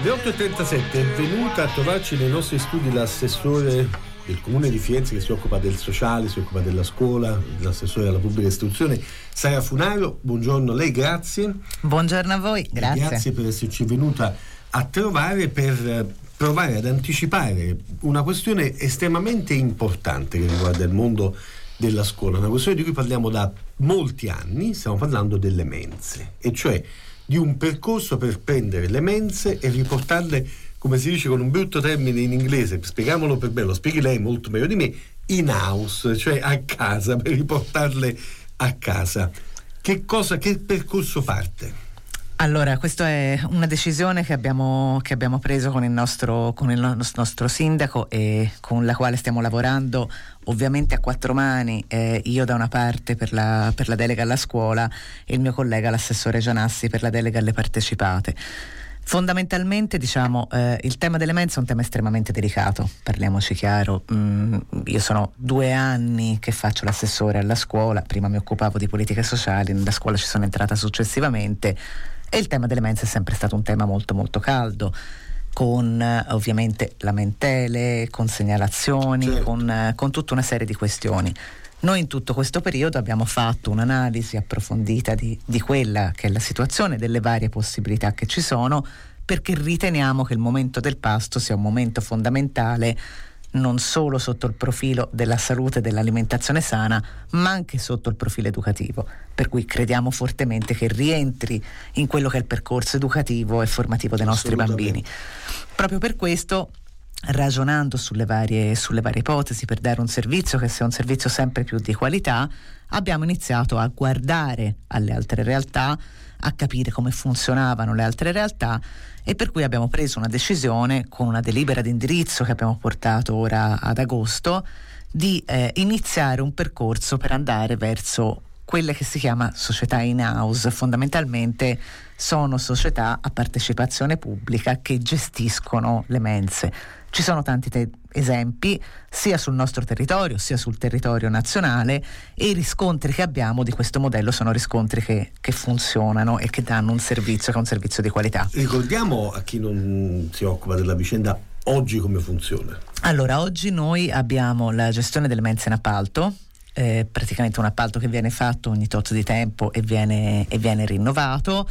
Le 8.37 è venuta a trovarci nei nostri studi l'assessore del Comune di Firenze che si occupa del sociale, si occupa della scuola, l'assessore alla pubblica istruzione, Sara Funaro. Buongiorno a lei, grazie. Buongiorno a voi, grazie. Grazie per esserci venuta a trovare per provare ad anticipare una questione estremamente importante che riguarda il mondo della scuola, una questione di cui parliamo da molti anni. Stiamo parlando delle mense, e cioè di un percorso per prendere le mense e riportarle, come si dice con un brutto termine in inglese, spieghiamolo per me, lo spieghi lei molto meglio di me, in house, cioè a casa, per riportarle a casa. Che percorso parte? Allora, questa è una decisione che abbiamo preso con il nostro sindaco e con la quale stiamo lavorando ovviamente a quattro mani, io da una parte per la delega alla scuola e il mio collega l'assessore Gianassi per la delega alle partecipate. Fondamentalmente, il tema delle mense è un tema estremamente delicato, parliamoci chiaro. Io sono 2 anni che faccio l'assessore alla scuola, prima mi occupavo di politiche sociali, nella scuola ci sono entrata successivamente, e il tema delle mense è sempre stato un tema molto molto caldo, con ovviamente lamentele, con segnalazioni, certo, con tutta una serie di questioni. Noi in tutto questo periodo abbiamo fatto un'analisi approfondita di quella che è la situazione, delle varie possibilità che ci sono, perché riteniamo che il momento del pasto sia un momento fondamentale non solo sotto il profilo della salute e dell'alimentazione sana, ma anche sotto il profilo educativo, per cui crediamo fortemente che rientri in quello che è il percorso educativo e formativo dei nostri bambini. Proprio per questo, ragionando sulle varie ipotesi per dare un servizio che sia un servizio sempre più di qualità, abbiamo iniziato a guardare alle altre realtà, a capire come funzionavano le altre realtà, e per cui abbiamo preso una decisione con una delibera di indirizzo che abbiamo portato ora ad agosto di iniziare un percorso per andare verso quelle che si chiama società in house. Fondamentalmente sono società a partecipazione pubblica che gestiscono le mense. Ci sono tanti esempi sia sul nostro territorio sia sul territorio nazionale, e i riscontri che abbiamo di questo modello sono riscontri che funzionano e che danno un servizio che è un servizio di qualità. Ricordiamo a chi non si occupa della vicenda oggi come funziona. Allora, oggi noi abbiamo la gestione delle mense in appalto, praticamente un appalto che viene fatto ogni tot di tempo e viene rinnovato.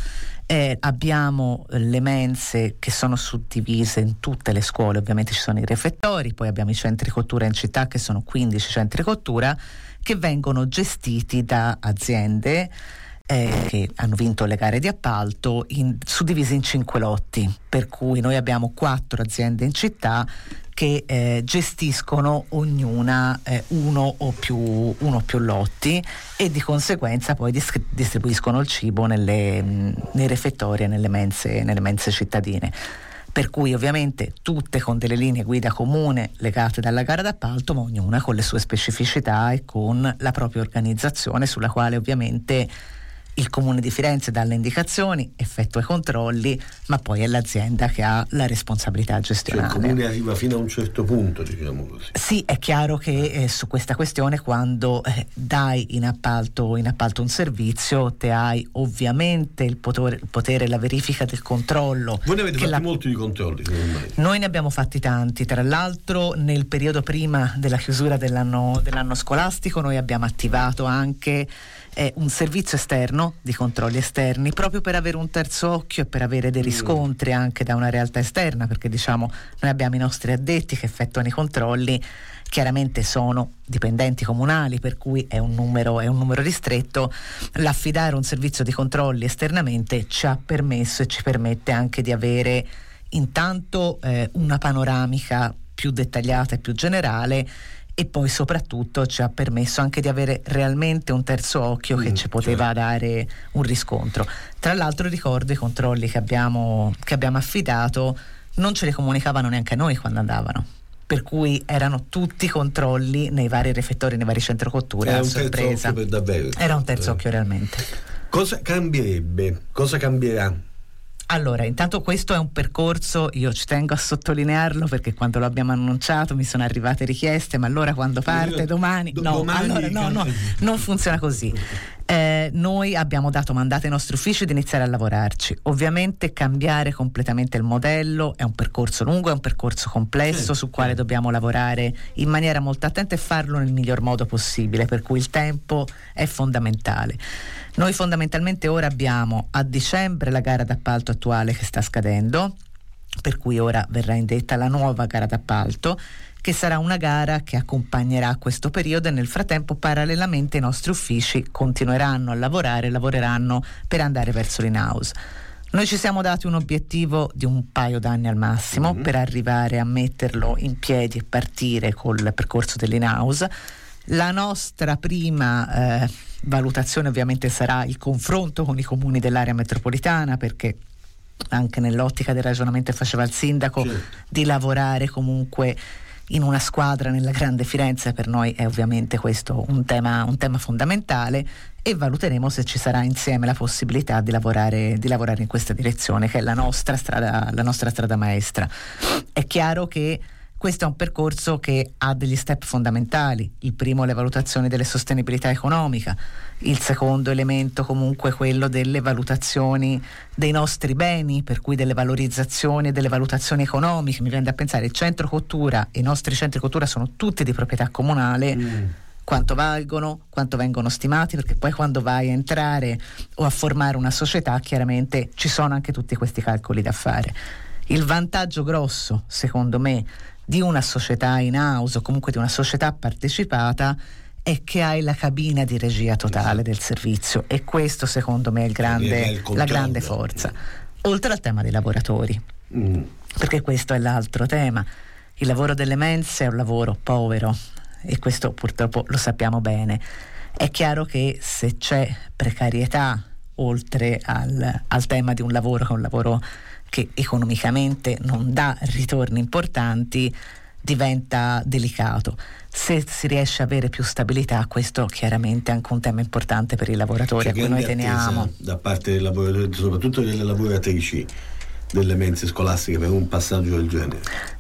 Abbiamo le mense che sono suddivise in tutte le scuole, ovviamente ci sono i refettori, poi abbiamo i centri cottura in città, che sono 15 centri cottura che vengono gestiti da aziende che hanno vinto le gare di appalto, suddivisi in 5 lotti, per cui noi abbiamo 4 aziende in città che gestiscono ognuna uno o più lotti, e di conseguenza poi distribuiscono il cibo nei refettori e nelle mense cittadine, per cui ovviamente tutte con delle linee guida comune legate dalla gara d'appalto, ma ognuna con le sue specificità e con la propria organizzazione, sulla quale ovviamente il Comune di Firenze dà le indicazioni, effettua i controlli, ma poi è l'azienda che ha la responsabilità gestionale. Cioè il Comune arriva fino a un certo punto, diciamo così. Sì, è chiaro che su questa questione, quando dai in appalto un servizio, te hai ovviamente il potere, la verifica del controllo. Voi ne avete fatti molti di controlli? Noi ne abbiamo fatti tanti. Tra l'altro, nel periodo prima della chiusura dell'anno scolastico, noi abbiamo attivato anche un servizio esterno di controlli esterni, proprio per avere un terzo occhio e per avere dei riscontri anche da una realtà esterna, perché noi abbiamo i nostri addetti che effettuano i controlli, chiaramente sono dipendenti comunali, per cui è un numero ristretto. L'affidare un servizio di controlli esternamente ci ha permesso e ci permette anche di avere intanto una panoramica più dettagliata e più generale, e poi soprattutto ci ha permesso anche di avere realmente un terzo occhio che ci poteva dare un riscontro. Tra l'altro ricordo i controlli che abbiamo affidato non ce li comunicavano neanche a noi quando andavano, per cui erano tutti controlli nei vari refettori, nei vari centri cottura. Era un terzo occhio per davvero. Era un terzo occhio realmente. Cosa cambierebbe? Cosa cambierà? Allora, intanto questo è un percorso, io ci tengo a sottolinearlo, perché quando lo abbiamo annunciato mi sono arrivate richieste, ma allora quando parte domani? No, allora no, non funziona così. Noi abbiamo dato mandato ai nostri uffici di iniziare a lavorarci. Ovviamente cambiare completamente il modello è un percorso lungo, è un percorso complesso sul quale dobbiamo lavorare in maniera molto attenta e farlo nel miglior modo possibile, per cui il tempo è fondamentale. Noi fondamentalmente ora abbiamo a dicembre la gara d'appalto attuale che sta scadendo, per cui ora verrà indetta la nuova gara d'appalto, che sarà una gara che accompagnerà questo periodo, e nel frattempo parallelamente i nostri uffici continueranno a lavoreranno per andare verso l'in-house. Noi ci siamo dati un obiettivo di un paio d'anni al massimo per arrivare a metterlo in piedi e partire col percorso dell'in-house. La nostra prima valutazione ovviamente sarà il confronto con i comuni dell'area metropolitana, perché anche nell'ottica del ragionamento che faceva il sindaco di lavorare comunque in una squadra nella grande Firenze, per noi è ovviamente questo un tema fondamentale, e valuteremo se ci sarà insieme la possibilità di lavorare in questa direzione, che è la nostra strada maestra. È chiaro che questo è un percorso che ha degli step fondamentali. Il primo, le valutazioni delle sostenibilità economica; il secondo elemento comunque quello delle valutazioni dei nostri beni, per cui delle valorizzazioni e delle valutazioni economiche. Mi viene da pensare, il centro cottura, i nostri centri cottura sono tutti di proprietà comunale. Quanto valgono, quanto vengono stimati, perché poi quando vai a entrare o a formare una società chiaramente ci sono anche tutti questi calcoli da fare. Il vantaggio grosso, secondo me, di una società in house o comunque di una società partecipata è che hai la cabina di regia totale del servizio, e questo secondo me è la grande forza, oltre al tema dei lavoratori, perché questo è l'altro tema. Il lavoro delle mense è un lavoro povero, e questo purtroppo lo sappiamo bene. È chiaro che se c'è precarietà, oltre al tema di un lavoro che è un lavoro che economicamente non dà ritorni importanti, diventa delicato. Se si riesce a avere più stabilità, questo chiaramente è anche un tema importante per i lavoratori, a cui noi teniamo. Da parte dei lavoratori, soprattutto delle lavoratrici delle mense scolastiche, per un passaggio del genere.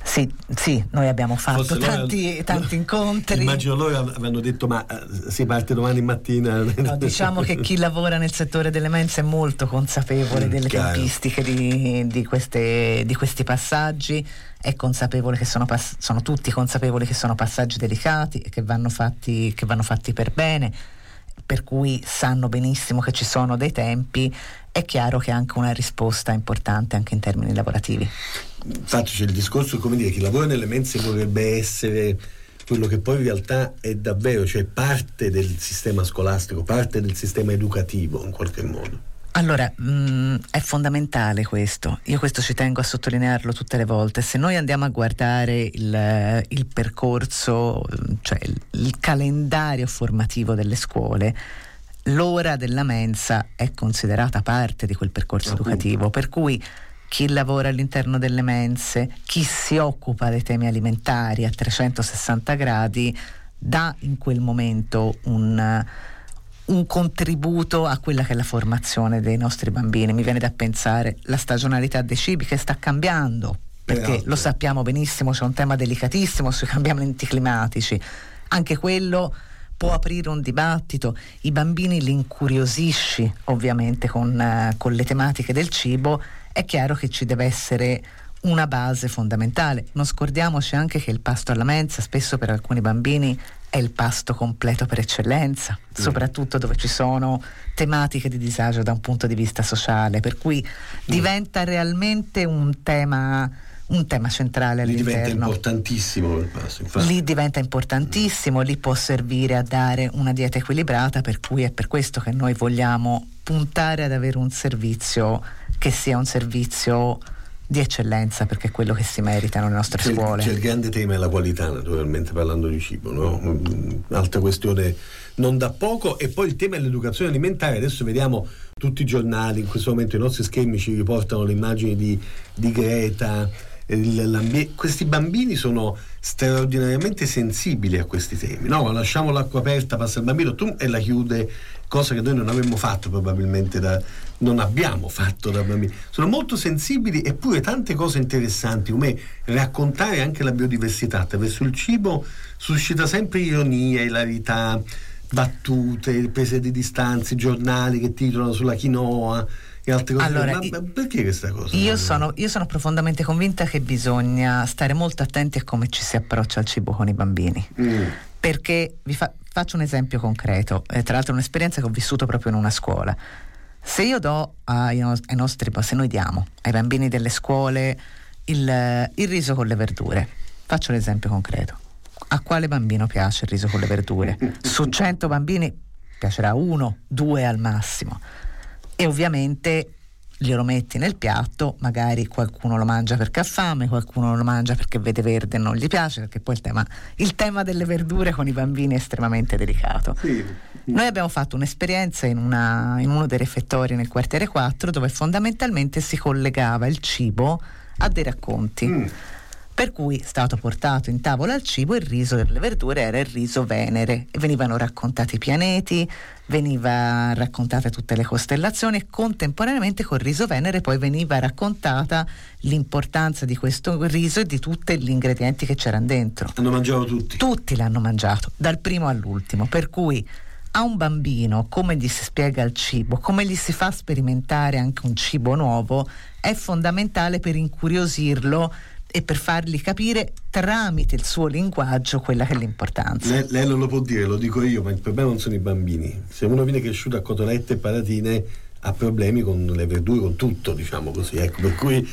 Sì, noi abbiamo fatto tanti incontri. Immagino loro avranno detto: ma si parte domani mattina. No, diciamo che chi lavora nel settore delle mense è molto consapevole delle tempistiche di questi passaggi, è consapevole che sono tutti consapevoli che sono passaggi delicati e che vanno fatti per bene, per cui sanno benissimo che ci sono dei tempi. È chiaro che ha anche una risposta importante anche in termini lavorativi. Infatti c'è il discorso, come dire, chi lavora nelle mense vorrebbe essere quello che poi in realtà è davvero, cioè parte del sistema scolastico, parte del sistema educativo in qualche modo. Allora, è fondamentale questo. Io questo ci tengo a sottolinearlo tutte le volte. Se noi andiamo a guardare il percorso, cioè il calendario formativo delle scuole, l'ora della mensa è considerata parte di quel percorso educativo, per cui chi lavora all'interno delle mense, chi si occupa dei temi alimentari a 360 gradi, dà in quel momento un contributo a quella che è la formazione dei nostri bambini. Mi viene da pensare la stagionalità dei cibi, che sta cambiando, perché lo sappiamo benissimo, c'è un tema delicatissimo sui cambiamenti climatici. Anche quello può aprire un dibattito. I bambini li incuriosisci ovviamente con le tematiche del cibo. È chiaro che ci deve essere una base fondamentale. Non scordiamoci anche che il pasto alla mensa spesso per alcuni bambini è il pasto completo per eccellenza, soprattutto dove ci sono tematiche di disagio da un punto di vista sociale, per cui diventa realmente un tema centrale all'interno. Lì diventa importantissimo il pasto, infatti. Lì diventa importantissimo, lì può servire a dare una dieta equilibrata, per cui è per questo che noi vogliamo puntare ad avere un servizio che sia un servizio di eccellenza, perché è quello che si meritano le nostre scuole. C'è il grande tema della qualità, naturalmente, parlando di cibo, no? Altra questione non da poco. E poi il tema dell'educazione alimentare. Adesso vediamo tutti i giornali, in questo momento i nostri schermi ci riportano le immagini di Greta. Questi bambini sono straordinariamente sensibili a questi temi, no? Lasciamo l'acqua aperta, passa il bambino e la chiude, cosa che noi non avremmo fatto probabilmente non abbiamo fatto da bambini. Sono molto sensibili, eppure tante cose interessanti, come raccontare anche la biodiversità attraverso il cibo suscita sempre ironia, ilarità, battute, prese di distanze, giornali che titolano sulla quinoa e altre cose. Allora, ma perché questa cosa? Io sono profondamente convinta che bisogna stare molto attenti a come ci si approccia al cibo con i bambini. Perché faccio un esempio concreto, tra l'altro un'esperienza che ho vissuto proprio in una scuola. Se io do se noi diamo ai bambini delle scuole il riso con le verdure, faccio l'esempio concreto. A quale bambino piace il riso con le verdure? Su 100 bambini piacerà 1, 2 al massimo. E ovviamente glielo metti nel piatto, magari qualcuno lo mangia perché ha fame, qualcuno lo mangia perché vede verde e non gli piace, perché poi il tema delle verdure con i bambini è estremamente delicato. Sì. Noi abbiamo fatto un'esperienza in uno dei refettori nel quartiere 4, dove fondamentalmente si collegava il cibo a dei racconti. Per cui è stato portato in tavola al cibo, il riso delle verdure era il riso Venere, e venivano raccontati i pianeti, veniva raccontate tutte le costellazioni, e contemporaneamente col riso Venere poi veniva raccontata l'importanza di questo riso e di tutti gli ingredienti che c'erano dentro. Hanno mangiato tutti? Tutti l'hanno mangiato, dal primo all'ultimo, per cui a un bambino come gli si spiega il cibo, come gli si fa sperimentare anche un cibo nuovo, è fondamentale per incuriosirlo e per fargli capire tramite il suo linguaggio quella che è l'importanza. Lei non lo può dire, lo dico io, ma il problema non sono i bambini. Se uno viene cresciuto a cotolette e patatine ha problemi con le verdure, con tutto, diciamo così, ecco, per cui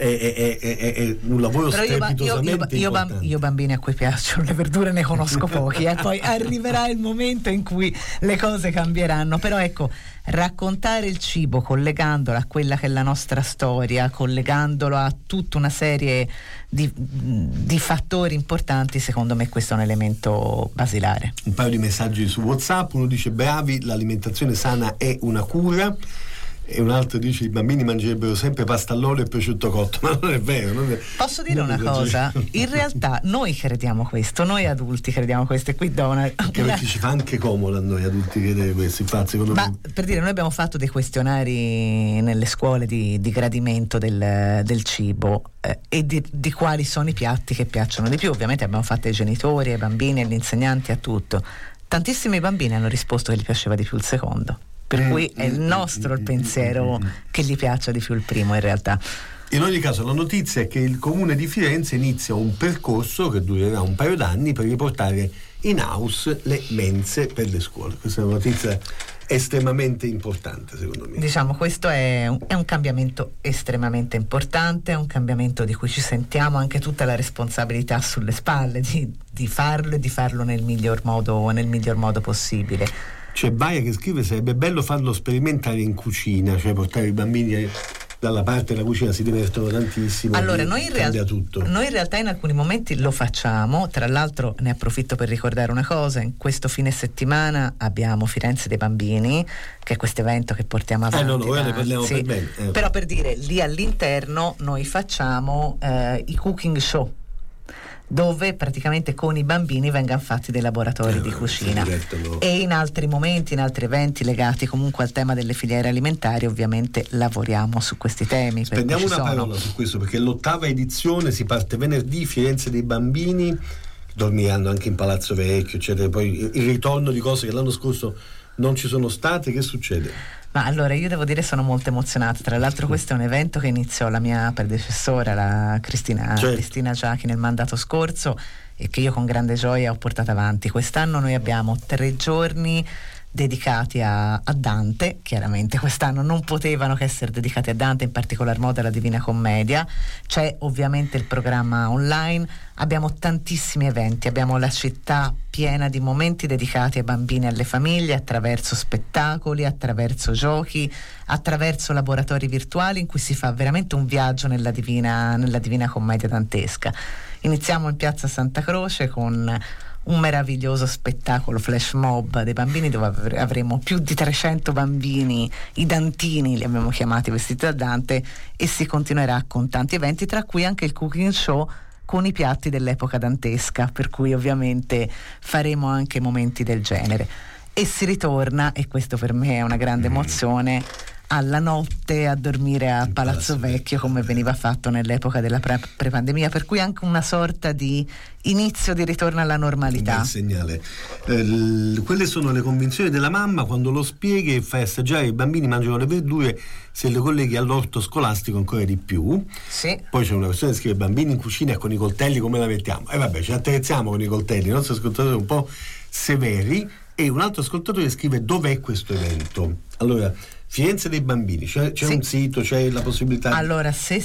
è un lavoro strepitosamente importante. Io bambini a cui piacciono le verdure ne conosco pochi, poi arriverà il momento in cui le cose cambieranno, però ecco, raccontare il cibo collegandolo a quella che è la nostra storia, collegandolo a tutta una serie di fattori importanti, secondo me questo è un elemento basilare. Un paio di messaggi su WhatsApp, uno dice: bravi, l'alimentazione sana è una cura, e un altro dice: i bambini mangerebbero sempre pasta all'olio e prosciutto cotto. Ma non è vero. Posso dire una cosa? In realtà noi crediamo questo, noi adulti crediamo questo, e qui do perché ci fa anche comodo a noi adulti credere questo, infatti, secondo me. Per dire, noi abbiamo fatto dei questionari nelle scuole di gradimento del cibo, e di quali sono i piatti che piacciono di più. Ovviamente abbiamo fatto ai genitori, ai bambini, agli insegnanti, a tutto. Tantissimi bambini hanno risposto che gli piaceva di più il secondo. Per cui è il nostro il pensiero che gli piaccia di più il primo, in realtà. In ogni caso, la notizia è che il Comune di Firenze inizia un percorso che durerà un paio d'anni per riportare in house le mense per le scuole. Questa è una notizia estremamente importante, secondo me. Diciamo, questo è un cambiamento estremamente importante, è un cambiamento di cui ci sentiamo anche tutta la responsabilità sulle spalle di farlo, e di farlo nel miglior modo possibile. C'è Baia che scrive: sarebbe bello farlo sperimentare in cucina, cioè portare i bambini dalla parte della cucina, si divertono tantissimo. Allora, noi in realtà in alcuni momenti lo facciamo. Tra l'altro, ne approfitto per ricordare una cosa: in questo fine settimana abbiamo Firenze dei Bambini, che è questo evento che portiamo avanti. Ora ne parliamo per bene. Però, per dire, lì all'interno noi facciamo i cooking show, dove praticamente con i bambini vengano fatti dei laboratori di cucina, e in altri momenti, in altri eventi legati comunque al tema delle filiere alimentari, ovviamente lavoriamo su questi temi. Spendiamo una parola su questo, perché l'8ª edizione si parte venerdì, Firenze dei Bambini, dormiranno anche in Palazzo Vecchio, eccetera. Poi il ritorno di cose che l'anno scorso non ci sono state. Che succede? Ma allora, io devo dire, sono molto emozionata. Tra l'altro questo è un evento che iniziò la mia predecessora, la Cristina Giachi, nel mandato scorso, e che io con grande gioia ho portato avanti. Quest'anno noi abbiamo 3 giorni dedicati a Dante. Chiaramente quest'anno non potevano che essere dedicati a Dante, in particolar modo alla Divina Commedia. C'è ovviamente il programma online, abbiamo tantissimi eventi, abbiamo la città piena di momenti dedicati ai bambini e alle famiglie, attraverso spettacoli, attraverso giochi, attraverso laboratori virtuali in cui si fa veramente un viaggio nella Divina Commedia dantesca. Iniziamo in Piazza Santa Croce con un meraviglioso spettacolo flash mob dei bambini, dove avremo più di 300 bambini, i dantini li abbiamo chiamati, vestiti da Dante, e si continuerà con tanti eventi, tra cui anche il cooking show con i piatti dell'epoca dantesca, per cui ovviamente faremo anche momenti del genere. E si ritorna, e questo per me è una grande emozione, alla notte a dormire a Palazzo Vecchio, come veniva fatto nell'epoca della pre-pandemia, per cui anche una sorta di inizio di ritorno alla normalità. Un segnale. Quelle sono le convinzioni della mamma quando lo spieghi e fai assaggiare i bambini mangiano le verdure, se le colleghi all'orto scolastico ancora di più. Sì. Poi c'è una persona che scrive bambini in cucina con i coltelli come la mettiamo? E vabbè, ci attrezziamo con i coltelli, i nostri ascoltatori un po' severi. E un altro ascoltatore scrive dov'è questo evento? Allora, Firenze dei bambini, c'è sì. Un sito, c'è la possibilità? Allora, se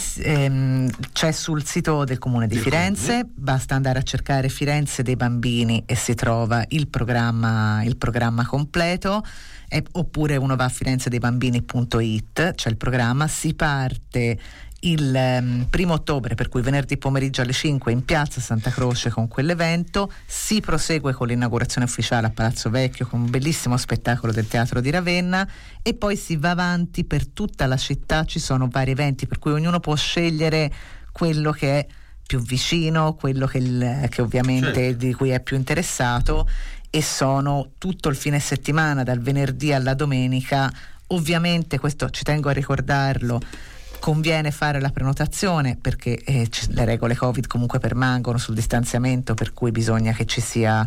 c'è sul sito del Comune di Firenze, basta andare a cercare Firenze dei bambini e si trova il programma completo, oppure uno va a firenzedeibambini.it, c'è il programma, si parte il 1° ottobre, per cui venerdì pomeriggio alle 5 in piazza Santa Croce con quell'evento, si prosegue con l'inaugurazione ufficiale a Palazzo Vecchio con un bellissimo spettacolo del Teatro di Ravenna e poi si va avanti per tutta la città, ci sono vari eventi per cui ognuno può scegliere quello che è più vicino, quello che ovviamente di cui è più interessato, e sono tutto il fine settimana dal venerdì alla domenica. Ovviamente, questo ci tengo a ricordarlo, conviene fare la prenotazione perché le regole Covid comunque permangono sul distanziamento, per cui bisogna che ci sia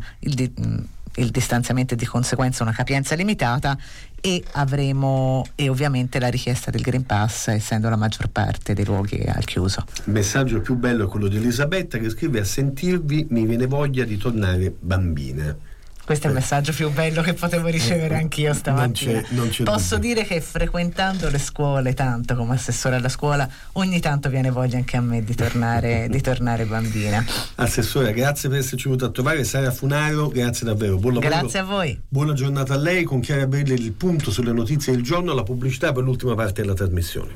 il distanziamento e di conseguenza una capienza limitata, e ovviamente la richiesta del Green Pass, essendo la maggior parte dei luoghi al chiuso. Il messaggio più bello è quello di Elisabetta che scrive: a sentirvi mi viene voglia di tornare bambina. Questo è il messaggio più bello che potevo ricevere anch'io stamattina. Non c'è Posso dubbio. dire che frequentando le scuole tanto, come assessore alla scuola, ogni tanto viene voglia anche a me di tornare bambina. Assessore, grazie per esserci venuto a trovare. Sara Funaro, grazie davvero. Buon lavoro. Grazie a voi. Buona giornata a lei. Con Chiara Belli il punto sulle notizie del giorno, la pubblicità per l'ultima parte della trasmissione.